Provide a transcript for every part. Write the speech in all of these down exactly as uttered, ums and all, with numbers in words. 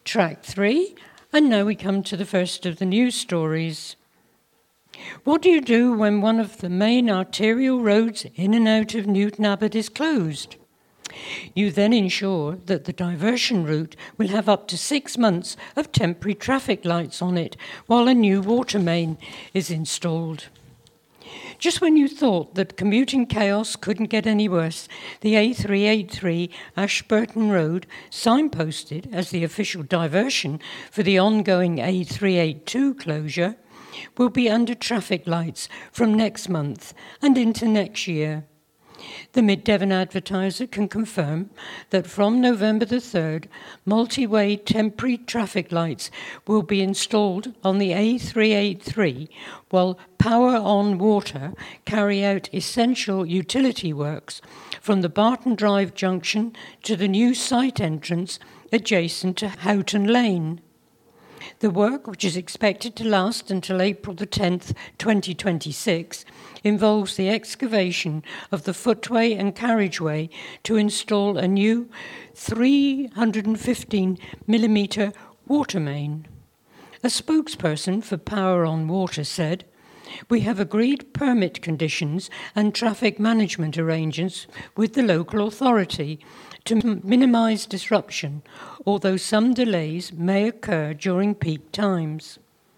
Track three, and now we come to the first of the news stories. What do you do when one of the main arterial roads in and out of Newton Abbot is closed? You then ensure that the diversion route will have up to six months of temporary traffic lights on it while a new water main is installed. Just when you thought that commuting chaos couldn't get any worse, the A three eighty-three Ashburton Road, signposted as the official diversion for the ongoing A three eighty-two closure, will be under traffic lights from next month and into next year. The Mid-Devon Advertiser can confirm that from November the third, multi-way temporary traffic lights will be installed on the A three eighty-three, while Power On Water carry out essential utility works from the Barton Drive junction to the new site entrance adjacent to Houghton Lane. The work, which is expected to last until April the tenth, twenty twenty-six, involves the excavation of the footway and carriageway to install a new three hundred fifteen millimetre water main. A spokesperson for Power On Water said, "We have agreed permit conditions and traffic management arrangements with the local authority to minimise disruption, although some delays may occur during peak times."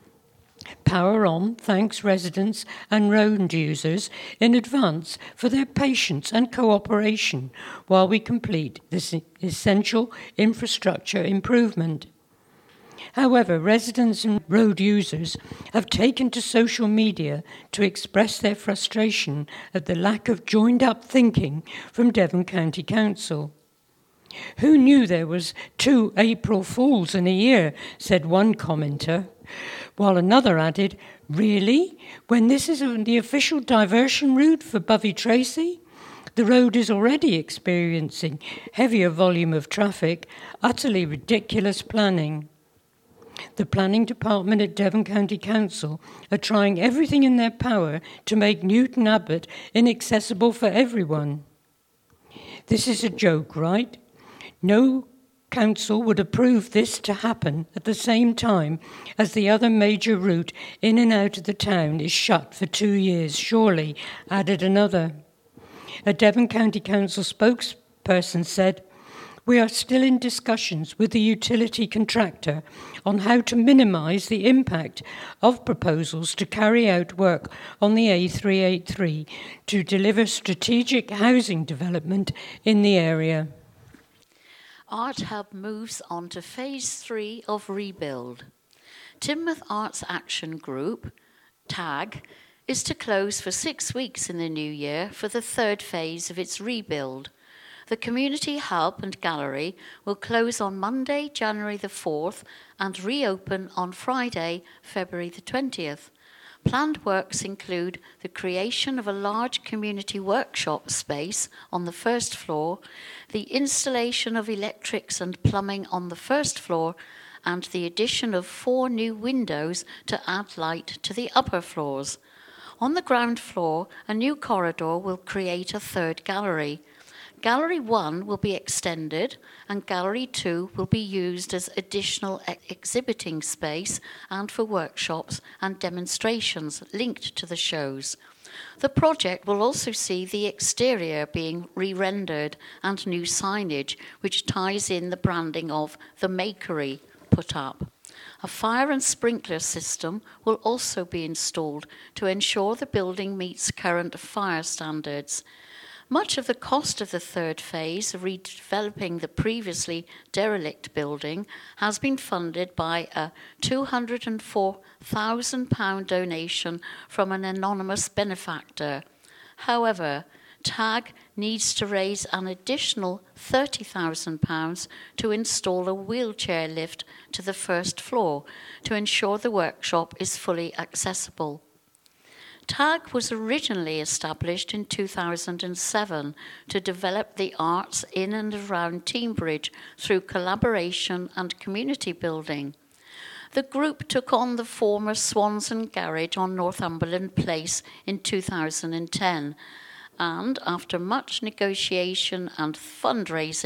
Power On thanks residents and road users in advance for their patience and cooperation while we complete this essential infrastructure improvement. However, residents and road users have taken to social media to express their frustration at the lack of joined-up thinking from Devon County Council. "Who knew there was two April Fools in a year?" said one commenter, while another added, "Really? When this is the official diversion route for Bovey Tracy? The road is already experiencing heavier volume of traffic, utterly ridiculous planning." The Planning Department at Devon County Council are trying everything in their power to make Newton Abbot inaccessible for everyone. This is a joke, right? No council would approve this to happen at the same time as the other major route in and out of the town is shut for two years, surely, added another. A Devon County Council spokesperson said, "We are still in discussions with the utility contractor on how to minimise the impact of proposals to carry out work on the A three eighty-three to deliver strategic housing development in the area." Art Hub moves on to phase three of rebuild. Teignmouth Arts Action Group, TAG, is to close for six weeks in the new year for the third phase of its rebuild. The Community Hub and Gallery will close on Monday, January the fourth, and reopen on Friday, February the twentieth. Planned works include the creation of a large community workshop space on the first floor, the installation of electrics and plumbing on the first floor, and the addition of four new windows to add light to the upper floors. On the ground floor, a new corridor will create a third gallery. Gallery one will be extended and Gallery two will be used as additional ex- exhibiting space and for workshops and demonstrations linked to the shows. The project will also see the exterior being re-rendered and new signage which ties in the branding of The Makery put up. A fire and sprinkler system will also be installed to ensure the building meets current fire standards. Much of the cost of the third phase of redeveloping the previously derelict building has been funded by a two hundred four thousand pounds donation from an anonymous benefactor. However, TAG needs to raise an additional thirty thousand pounds to install a wheelchair lift to the first floor to ensure the workshop is fully accessible. TAG was originally established in two thousand seven to develop the arts in and around Teignbridge through collaboration and community building. The group took on the former Swanson Garage on Northumberland Place in two thousand ten, and after much negotiation and fundraising,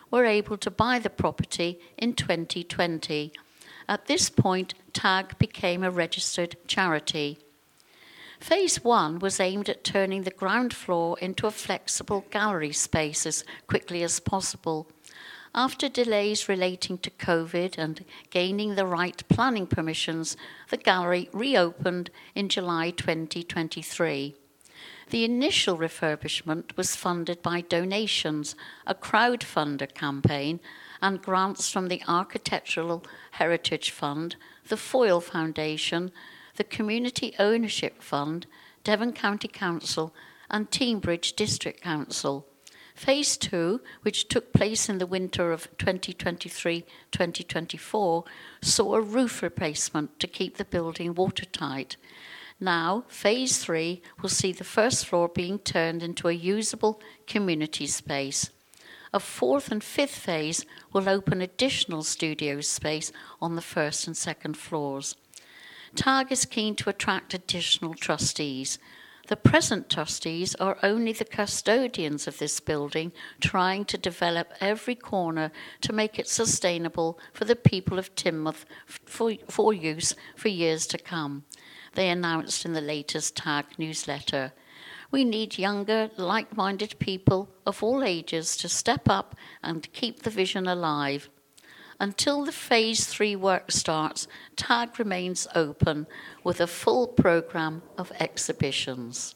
were able to buy the property in twenty twenty. At this point, TAG became a registered charity. Phase one was aimed at turning the ground floor into a flexible gallery space as quickly as possible. After delays relating to COVID and gaining the right planning permissions, the gallery reopened in July twenty twenty-three. The initial refurbishment was funded by donations, a crowdfunder campaign, and grants from the Architectural Heritage Fund, the Foyle Foundation, the Community Ownership Fund, Devon County Council, and Teignbridge District Council. Phase two, which took place in the winter of twenty twenty-three twenty twenty-four, saw a roof replacement to keep the building watertight. Now, phase three will see the first floor being turned into a usable community space. A fourth and fifth phase will open additional studio space on the first and second floors. TAG is keen to attract additional trustees. The present trustees are only the custodians of this building, trying to develop every corner to make it sustainable for the people of Teignmouth for, for use for years to come. They announced in the latest TAG newsletter. We need younger, like-minded people of all ages to step up and keep the vision alive. Until the phase three work starts, TAG remains open with a full programme of exhibitions.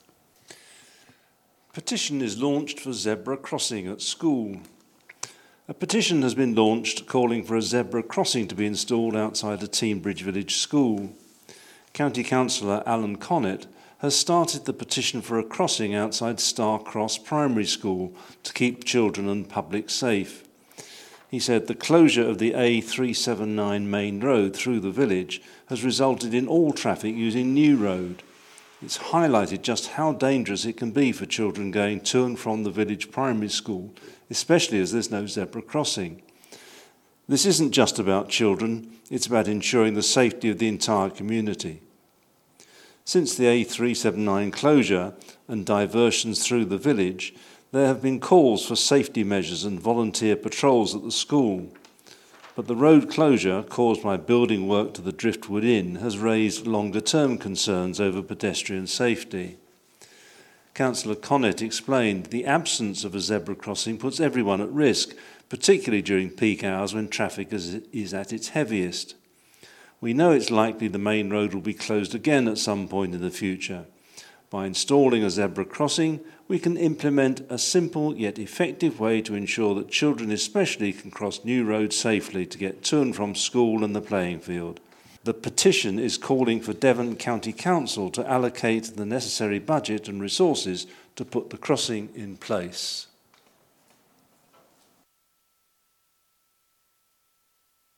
Petition is launched for zebra crossing at school. A petition has been launched calling for a zebra crossing to be installed outside a Teignbridge Village school. County Councillor Alan Connett has started the petition for a crossing outside Star Cross Primary School to keep children and public safe. He said the closure of the A three seventy-nine main road through the village has resulted in all traffic using New Road. It's highlighted just how dangerous it can be for children going to and from the village primary school, especially as there's no zebra crossing. This isn't just about children, it's about ensuring the safety of the entire community. Since the A three seventy-nine closure and diversions through the village, there have been calls for safety measures and volunteer patrols at the school. But the road closure, caused by building work to the Driftwood Inn, has raised longer-term concerns over pedestrian safety. Councillor Connett explained the absence of a zebra crossing puts everyone at risk, particularly during peak hours when traffic is, is at its heaviest. We know it's likely the main road will be closed again at some point in the future. By installing a zebra crossing, we can implement a simple yet effective way to ensure that children especially can cross New Road safely to get to and from school and the playing field. The petition is calling for Devon County Council to allocate the necessary budget and resources to put the crossing in place.